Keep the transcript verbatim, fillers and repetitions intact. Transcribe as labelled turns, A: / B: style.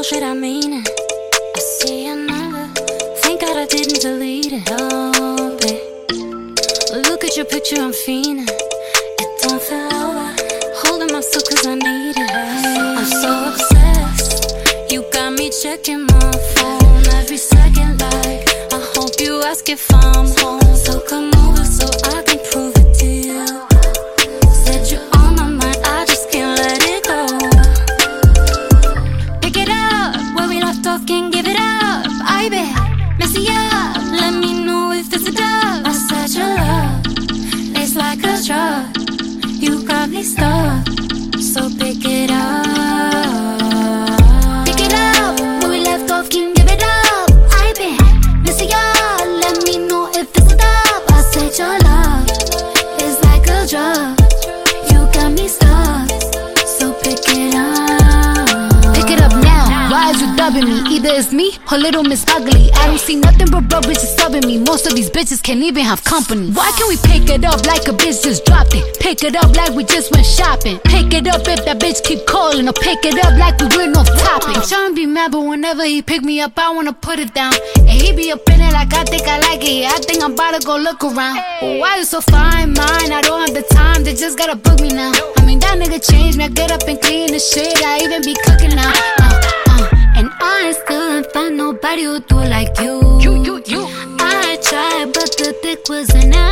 A: bullshit, I mean it. I see your number, thank God I didn't delete it. Oh, babe, look at your picture, I'm fiending. It don't feel over, holding myself cause I need it. I'm so obsessed, you got me checking my phone every second. Like, I hope you ask if I'm home. So come over so I can prove it to you. Said you're on my mind, I just can't let it go. Pick it up, where we left off, can't give it up. I bet, messy up, let me know if it's a dub. I said your love, it's like a drug. You got me stuck, so pick it up. Pick it up, where we left off, can't give it up. I bet, messy up, let me know if it's a dub. I said your love, it's like a drug. You got me stuck, so pick it up.
B: Pick it up now, why is you dubbing me? Either it's me or Little Miss Ugly. I don't see nothing but broke bitches subbing me. Most of these bitches can't even have company. Why can't we pick it up like a bitch just dropped it? Pick it up like we just went shopping. Pick it up if that bitch keep calling. Or pick it up like we went off topic. I'm trying to be mad, but whenever he pick me up, I wanna put it down. And he be up in it like I think I like it. Yeah, I think I'm about to go look around. But why you so fine, mine? I don't have the time, they just gotta book me now. I mean, that nigga changed me, I get up and clean the shit. I even be cooking now. Uh, uh,
A: And I still ain't find nobody who do it like you.
B: you, you, you.
A: I tried, but the dick wasn't out.